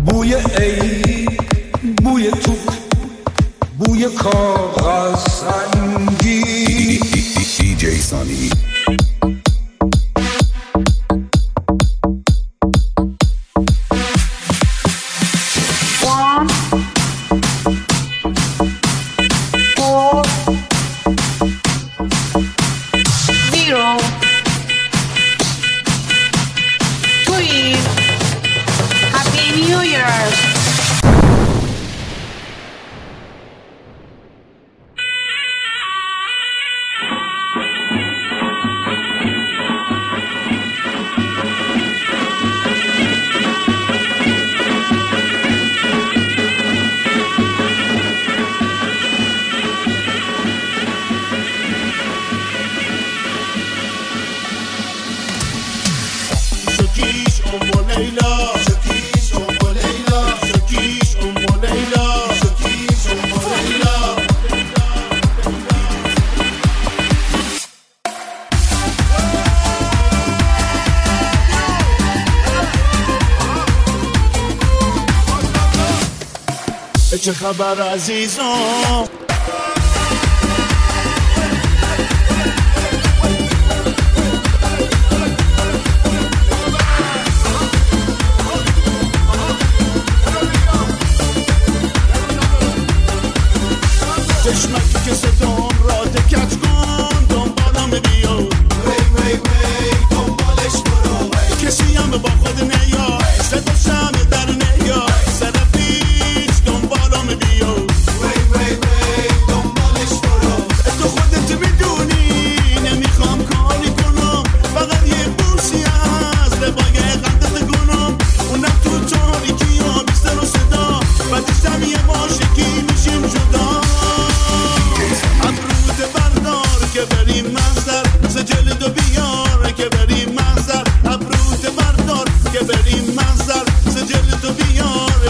بوی عید، بوی توپ، بوی کاغذ رنگی. دیجی سانی. چه خبر عزیزم؟ چشمکی که صدام را دکت کن دنبالم بیا وی وی وی دنبالش برو کسی هم با خود نیا صدا شمه در نیا سر پیچ دنبالم بیا وی وی وی دنبالش برو تو خودت میدونی نمیخوام کاری کنم فقط یه بوسی از لبای قندت کنم اونم تو تاریکی ها بی سر و صدا بعدش هم یه عاشقی میشیم جدا که بریم منظر سجل دو بیار که بریم منظر ابروت بردار که بریم منظر سجل دو بیار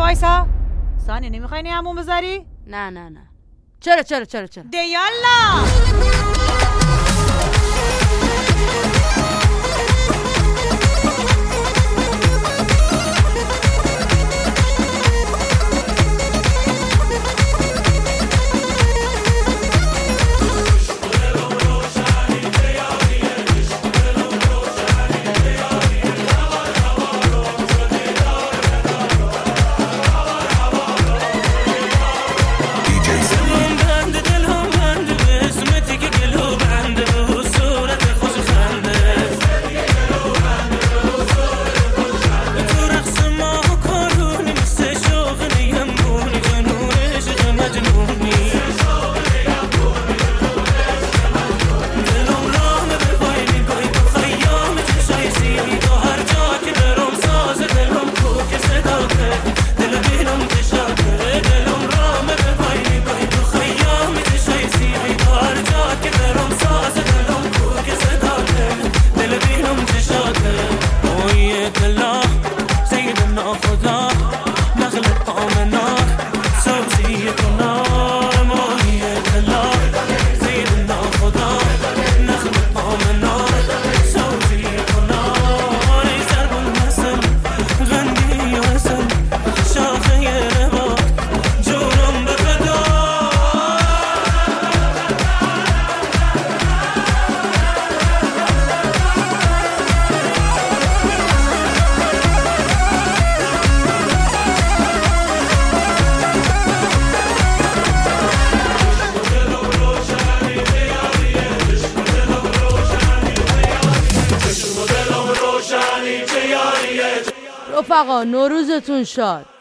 وایسا. سانی نمیخوای نیمون بذاری؟ نه چرا دیالا رفقا نوروزتون شاد.